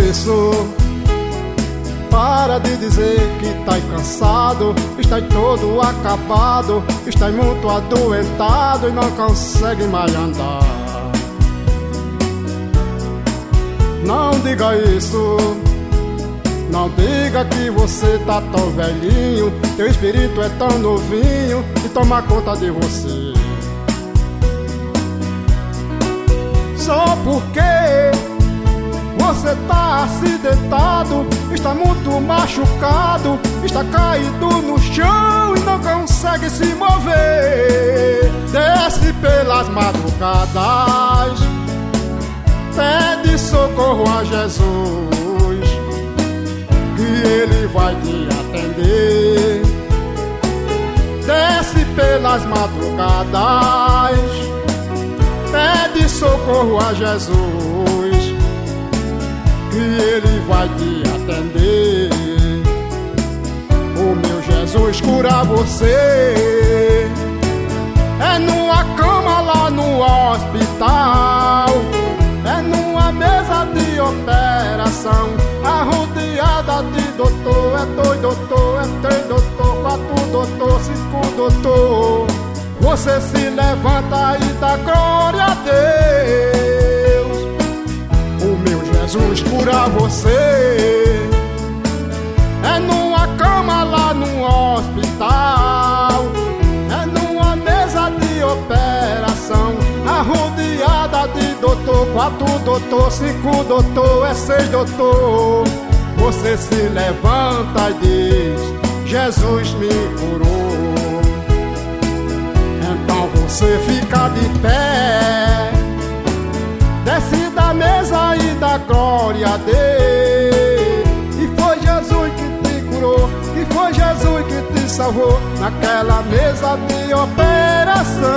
isso. Para de dizer que tá cansado, está todo acabado, está muito adoentado e não consegue mais andar. Não diga isso, não diga que você tá tão velhinho, teu espírito é tão novinho e toma conta de você. Só porque você tá acidentado, está muito machucado, está caído no chão e não consegue se mover. Desce pelas madrugadas, pede socorro a Jesus, que Ele vai te atender. Desce pelas madrugadas, pede socorro a Jesus, que Ele vai te atender. O meu Jesus cura você, é numa cama lá no hospital, é numa mesa de operação, arrodeada de doutor. É dois doutor, é três doutor, quatro doutor, cinco doutor. Você se levanta e dá glória a Deus. O meu Jesus cura você, é numa cama lá no hospital, é numa mesa de operação, arrodeada de doutor, quatro doutor, cinco doutor, é seis doutor. Você se levanta e diz: Jesus me curou. Então você fica de pé, desce da mesa e dá glória a Deus. E foi Jesus que te curou, e foi Jesus que te salvou naquela mesa de operação.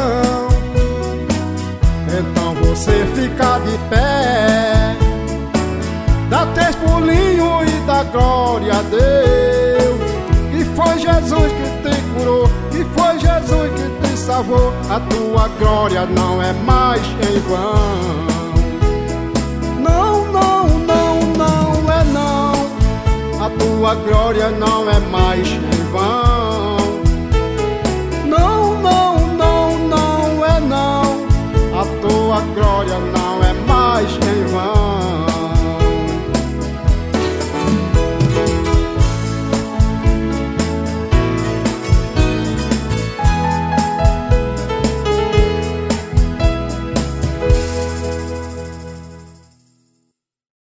Então você fica de pé, dá três pulinhos e dá glória a Deus. E foi Jesus que te curou, e foi Jesus que te salvou. A tua glória não é mais em vão. Não, não, não, não é não. A tua glória não é mais em vão.